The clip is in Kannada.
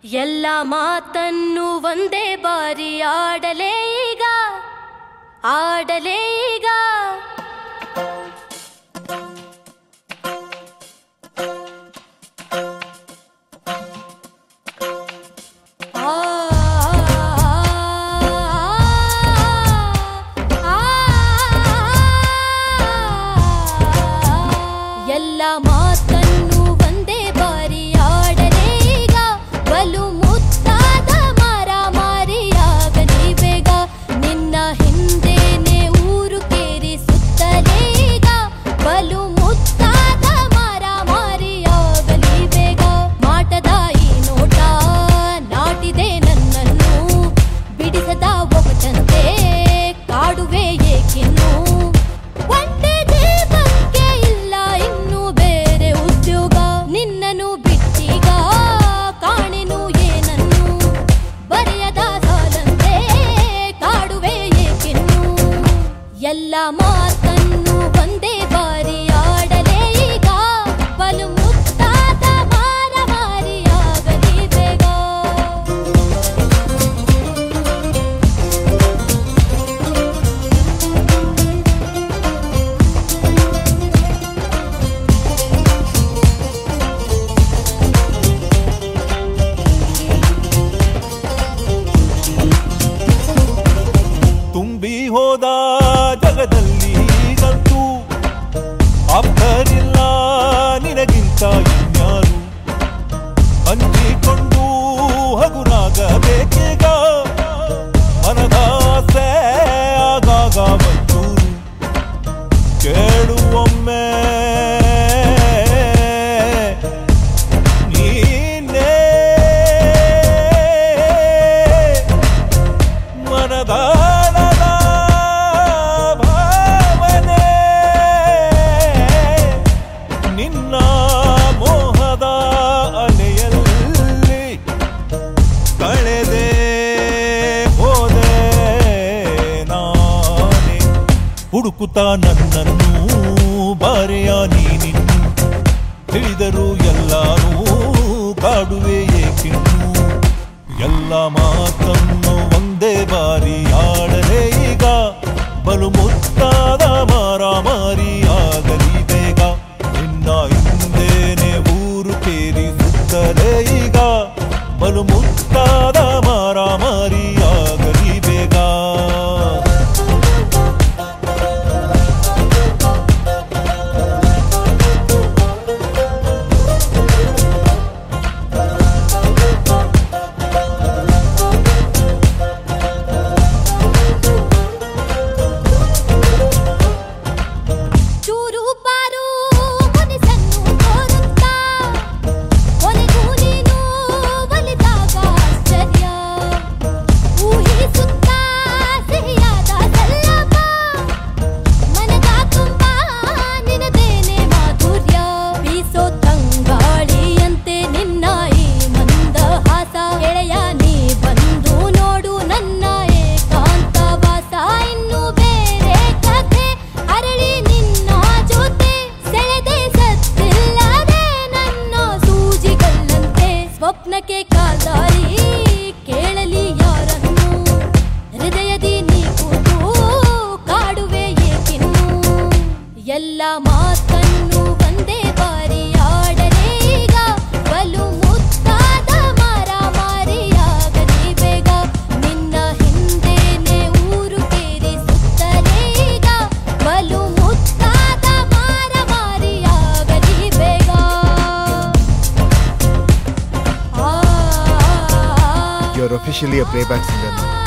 ಎಲ್ಲ ಮಾತನ್ನು ಒಂದೇ ಬಾರಿ ಆಡಲೇ ಈಗ ಎಲ್ಲ ಮಾತನ್ನು ಒಂದೇ ಬಾರಿ ಆಡಲೇ ಈಗ ಬಲು ಮುತ್ತಾದ ಮಾರಾಮಾರಿಯಾಗಲಿ ಬೇಗ ನಿನ್ನ ಹಿಂದೇನೆ ಊರು ಕೇರಿ ಸುತ್ತಲೇ ಈಗ ಬಲು ಮುತ್ತಾದ ಮಾರಾಮಾರಿಯಾಗಲಿ ಬೇಗ ಮಾಟದ ಈ ನೋಟ ನಾಟಿದೆ ನನ್ನನ್ನು ಬಿಡಿಸದ ಒಗಟಂತೆ ಕಾಡುವೆ ಏಕಿನ್ನು ಒಂದೇ ಜೀವಕ್ಕೆ ಇಲ್ಲ ಇನ್ನು ಬೇರೆ ಉದ್ಯೋಗ ನಿನ್ನನ್ನು ಬಿಟ್ಟೀಗ ಕಾಣೆನು ಏನನ್ನು ಬರೆಯದ ಸಾಲಂತೆ ಕಾಡುವೆ ಏಕಿನ್ನು ಎಲ್ಲ ಮಾತನ್ನು ಒಂದೇ ಬಾರಿ ಆಡಲೇ ಈಗ ಬಲು ಮುತ್ತಾದ ಮಾರಾಮಾರಿಯಾಗಲಿ ಬೇಗ ತುಂಬಿ ಹೋದ ಜಗದಲ್ಲಿ ಗಂತು ಆಪ್ತರಿಲ್ಲ ನಿನಗಿಂತ ಇನ್ಯಾರು ಹಂಚಿಕೊಂಡು ಹಗುರಾಗಬೇಕೀಗ ಮನದಾಸೆ ಆಗಾಗ ಮಂಜೂರು ಕೇಳುವೊಮ್ಮೆ ನೀನೇ ಮನದಾಳದ ಭಾವನೆ ನಿನ್ನ ಮೋಹದ ಅಲೆಯಲ್ಲಿ ಕಳೆದೆ ಹೋದೆ ನಾನೇ ಹುಡುಕುತ್ತಾ ನನ್ನನ್ನು ಬಾರೆಯ ನೀನಿನ್ನು ತಿಳಿದರು ಎಲ್ಲರೂ ಕಾಡುವೆ ಏಕಿನ್ನು ಎಲ್ಲ ಮಾತನ್ನು ಒಂದೇ ಬಾರಿ ಆಡಲೇ ಈಗ ಬಲು ಮುತ್ತಾದ ಮಾರಾಮಾರಿಯಾಗಲಿ ಬೇಗ ನಿನ್ನ ಹಿಂದೇನೆ ಊರು ಕೇರಿ ಸುತ್ತಲೇ ಈಗ ಬಲು ಮುತ್ತಾದ ಮಾರಾಮಾರಿಯಾಗಲಿ ಬೇಗ ಚೂರು ಪಾರು ಮುನಿಸನ್ನು ತೋರುತ್ತಾ ಕೊನೆಗೂ ನೀನು ಒಲಿದಾಗ ಆಶ್ಚರ್ಯ ಊಹಿಸುತ್ತಾ ಸಿಹಿಯಾದ ಸಲ್ಲಪ ಮನದ ತುಂಬ ನಿನದೇನೆ ಮಾಧುರ್ಯ ಬೀಸೋ ತಂಗಾಳಿಯಂತೆ ನಿನ್ನ ಈ ಮಂದಹಾಸ ಗೆಳೆಯ ನೀ ಬಂದು ನೋಡು ನನ್ನ ಏಕಾಂತವಾಸ ಇನ್ನು ಬೇರೆ ಕಥೆ ಅರಳಿ ನಿನ್ನ ಜೊತೆ ಸೆಳೆದೆ ಸತ್ತಿಲ್ಲದೆ ನನ್ನ ಸೂಜಿಗಲ್ಲಂತೆ ಸ್ವಪ್ನಕ್ಕೆ ಕಾದಾರಿ ಕೇಳಲಿ ಯಾರನ್ನು ಹೃದಯದಿ ನೀ ಕೂತು ಕಾಡುವೆ ಏಕಿನ್ನು ಎಲ್ಲ ಮಾತನ್ನು ಒಂದೇ ಬಾರಿ ಆಡಲೇ ಈಗ ಬಲು ಮುತ್ತಾದ ಮಾರಾಮಾರಿಯಾಗಲಿ ಬೇಗ ನಿನ್ನ ಹಿಂದೇನೆ ಊರು ಕೇರಿ ಸುತ್ತಲೇ ಈಗ ಬಲು ಮುತ್ತಾದ ಮಾರಾಮಾರಿಯಾಗಲಿ ಬೇಗ You're officially a playback singer now.